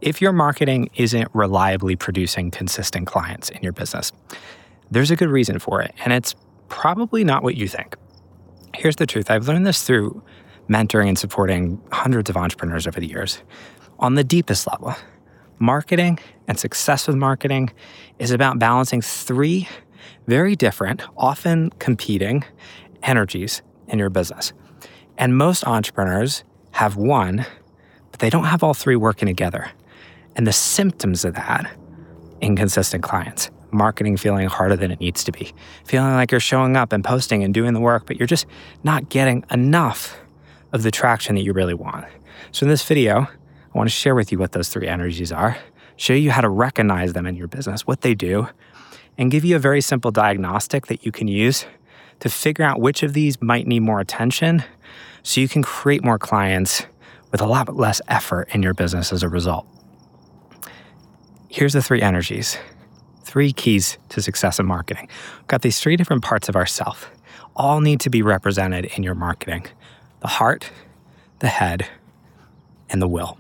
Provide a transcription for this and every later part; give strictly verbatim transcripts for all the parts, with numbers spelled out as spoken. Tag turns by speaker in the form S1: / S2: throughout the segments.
S1: if your marketing isn't reliably producing consistent clients in your business, there's a good reason for it, and it's probably not what you think. Here's the truth. I've learned this through mentoring and supporting hundreds of entrepreneurs over the years. On the deepest level, marketing and success with marketing is about balancing three very different, often competing energies in your business. And most entrepreneurs have one, but they don't have all three working together. And the symptoms of that, inconsistent clients, marketing feeling harder than it needs to be, feeling like you're showing up and posting and doing the work, but you're just not getting enough of the traction that you really want. So in this video, I want to share with you what those three energies are, show you how to recognize them in your business, what they do, and give you a very simple diagnostic that you can use to figure out which of these might need more attention so you can create more clients with a lot less effort in your business as a result. Here's the three energies, three keys to success in marketing. We've got these three different parts of ourself, all need to be represented in your marketing: the heart, the head, and the will.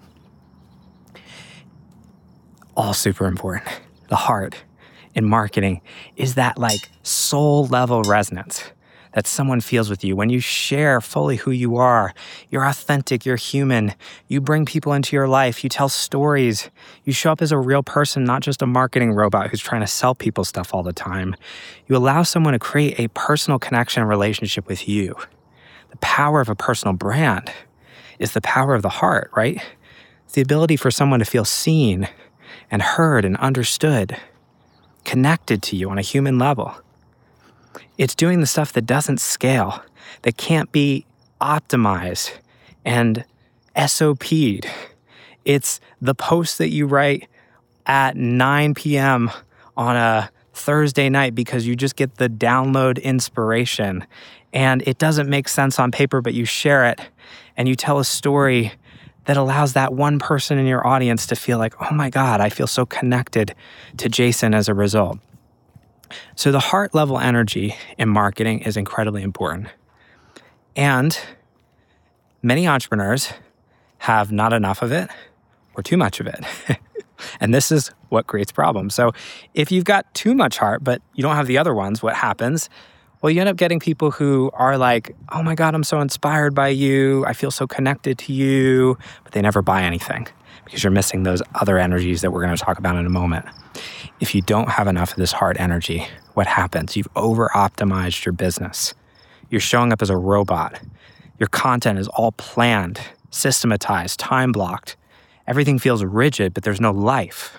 S1: All super important. The heart in marketing is that like soul level resonance that someone feels with you. When you share fully who you are, you're authentic, you're human, you bring people into your life, you tell stories, you show up as a real person, not just a marketing robot who's trying to sell people stuff all the time. You allow someone to create a personal connection and relationship with you. The power of a personal brand is the power of the heart, right? It's the ability for someone to feel seen and heard and understood, connected to you on a human level. It's doing the stuff that doesn't scale, that can't be optimized and S O P'd. It's the post that you write at nine p.m. on a Thursday night because you just get the download inspiration and it doesn't make sense on paper, but you share it and you tell a story that allows that one person in your audience to feel like, oh my God, I feel so connected to Jason as a result. So the heart level energy in marketing is incredibly important. And many entrepreneurs have not enough of it or too much of it. And this is what creates problems. So if you've got too much heart, but you don't have the other ones, what happens? Well, you end up getting people who are like, oh my God, I'm so inspired by you. I feel so connected to you, but they never buy anything because you're missing those other energies that we're going to talk about in a moment. If you don't have enough of this heart energy, what happens? You've over-optimized your business. You're showing up as a robot. Your content is all planned, systematized, time-blocked. Everything feels rigid, but there's no life.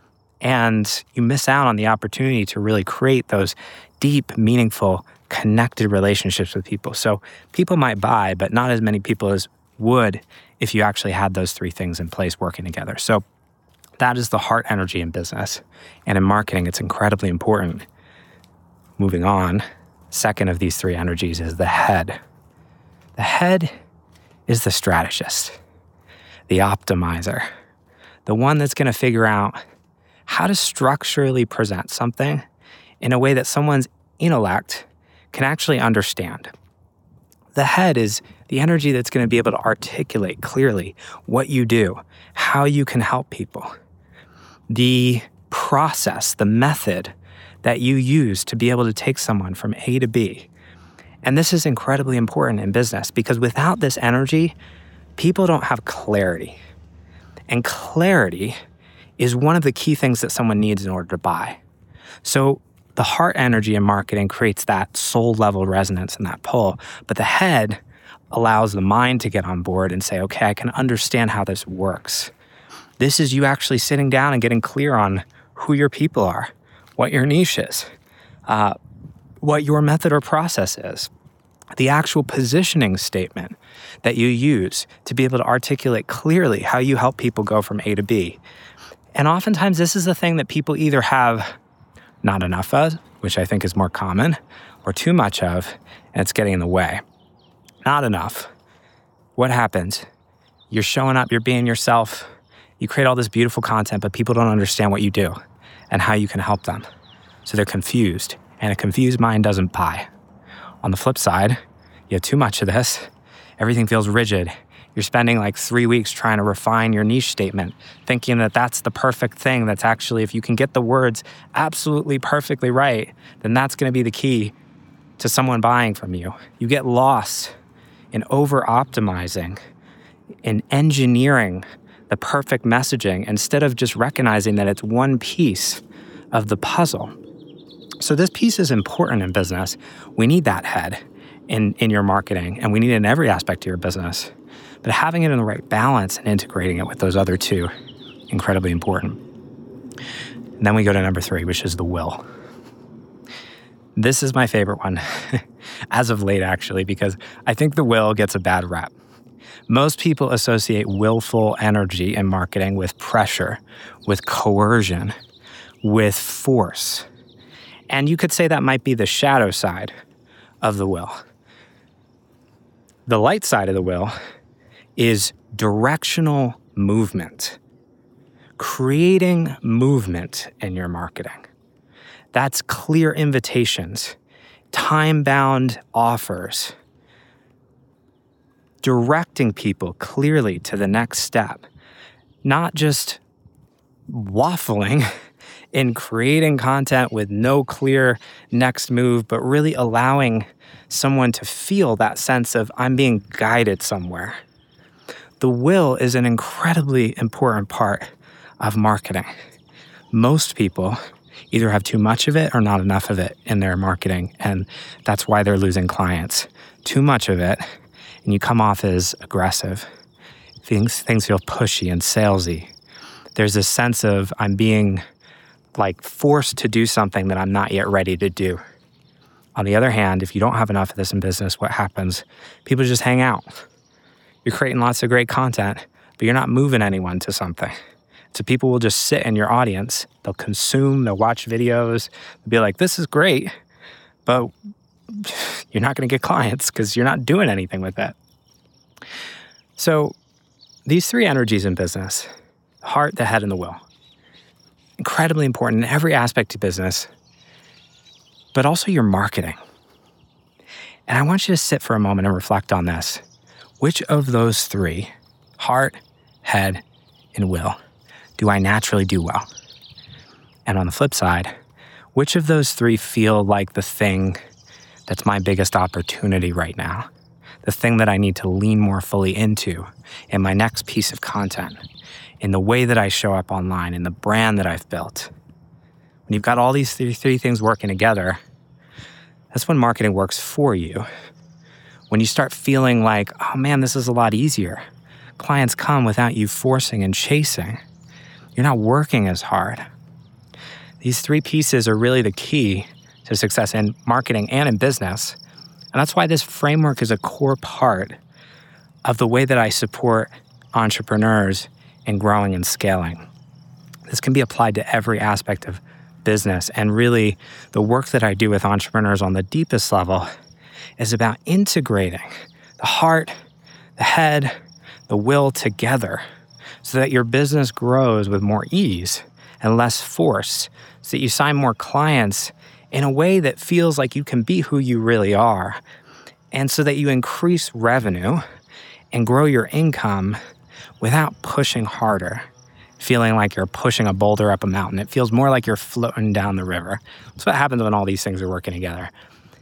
S1: And you miss out on the opportunity to really create those deep, meaningful, connected relationships with people. So people might buy, but not as many people as would if you actually had those three things in place working together. So that is the heart energy in business. And in marketing, it's incredibly important. Moving on, second of these three energies is the head. The head is the strategist, the optimizer, the one that's going to figure out how to structurally present something in a way that someone's intellect can actually understand. The head is the energy that's going to be able to articulate clearly what you do, how you can help people, the process, the method that you use to be able to take someone from A to B. And this is incredibly important in business because without this energy, people don't have clarity. And clarity is one of the key things that someone needs in order to buy. So the heart energy in marketing creates that soul level resonance and that pull, but the head allows the mind to get on board and say, okay, I can understand how this works. This is you actually sitting down and getting clear on who your people are, what your niche is, uh, what your method or process is, the actual positioning statement that you use to be able to articulate clearly how you help people go from A to B. And oftentimes this is the thing that people either have not enough of, which I think is more common, or too much of, and it's getting in the way. Not enough. What happens? You're showing up, you're being yourself, you create all this beautiful content, but people don't understand what you do and how you can help them. So they're confused, and a confused mind doesn't buy. On the flip side, you have too much of this, everything feels rigid, You're spending like three weeks trying to refine your niche statement, thinking that that's the perfect thing. That's actually, if you can get the words absolutely perfectly right, then that's going to be the key to someone buying from you. You get lost in over-optimizing, in engineering the perfect messaging instead of just recognizing that it's one piece of the puzzle. So this piece is important in business. We need that head in, in your marketing, and we need it in every aspect of your business. But having it in the right balance and integrating it with those other two, incredibly important. And then we go to number three, which is the will. This is my favorite one, as of late actually, because I think the will gets a bad rap. Most people associate willful energy in marketing with pressure, with coercion, with force. And you could say that might be the shadow side of the will. The light side of the will is directional movement, creating movement in your marketing. That's clear invitations, time-bound offers, directing people clearly to the next step, not just waffling in creating content with no clear next move, but really allowing someone to feel that sense of, I'm being guided somewhere. The will is an incredibly important part of marketing. Most people either have too much of it or not enough of it in their marketing, and that's why they're losing clients. Too much of it, and you come off as aggressive. Things, things feel pushy and salesy. There's this sense of I'm being like forced to do something that I'm not yet ready to do. On the other hand, if you don't have enough of this in business, what happens? People just hang out. You're creating lots of great content, but you're not moving anyone to something. So people will just sit in your audience. They'll consume, they'll watch videos, they'll be like, this is great, but you're not going to get clients because you're not doing anything with it. So these three energies in business, the heart, the head, and the will, incredibly important in every aspect of business, but also your marketing. And I want you to sit for a moment and reflect on this. Which of those three, heart, head, and will, do I naturally do well? And on the flip side, which of those three feel like the thing that's my biggest opportunity right now? The thing that I need to lean more fully into in my next piece of content, in the way that I show up online, in the brand that I've built. When you've got all these three, three things working together, that's when marketing works for you. When you start feeling like, oh man, this is a lot easier. Clients come without you forcing and chasing. You're not working as hard. These three pieces are really the key to success in marketing and in business. And that's why this framework is a core part of the way that I support entrepreneurs in growing and scaling. This can be applied to every aspect of business. And really, the work that I do with entrepreneurs on the deepest level is about integrating the heart, the head, the will together so that your business grows with more ease and less force, so that you sign more clients in a way that feels like you can be who you really are, and so that you increase revenue and grow your income without pushing harder, feeling like you're pushing a boulder up a mountain. It feels more like you're floating down the river. That's what happens when all these things are working together.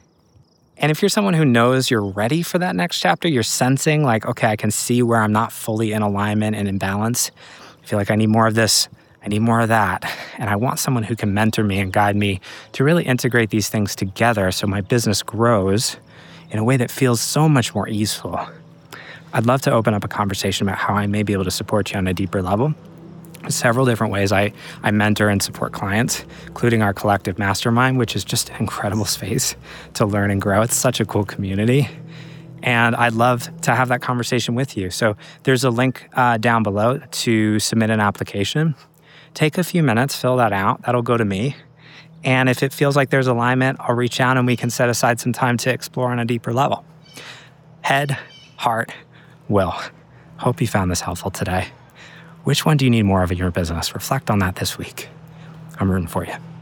S1: And if you're someone who knows you're ready for that next chapter, you're sensing like, okay, I can see where I'm not fully in alignment and in balance. I feel like I need more of this, I need more of that. And I want someone who can mentor me and guide me to really integrate these things together so my business grows in a way that feels so much more easeful. I'd love to open up a conversation about how I may be able to support you on a deeper level. Several different ways I, I mentor and support clients, including our collective mastermind, which is just an incredible space to learn and grow. It's such a cool community. And I'd love to have that conversation with you. So there's a link uh, down below to submit an application. Take a few minutes, fill that out. That'll go to me. And if it feels like there's alignment, I'll reach out and we can set aside some time to explore on a deeper level. Head, heart, will. Hope you found this helpful today. Which one do you need more of in your business? Reflect on that this week. I'm rooting for you.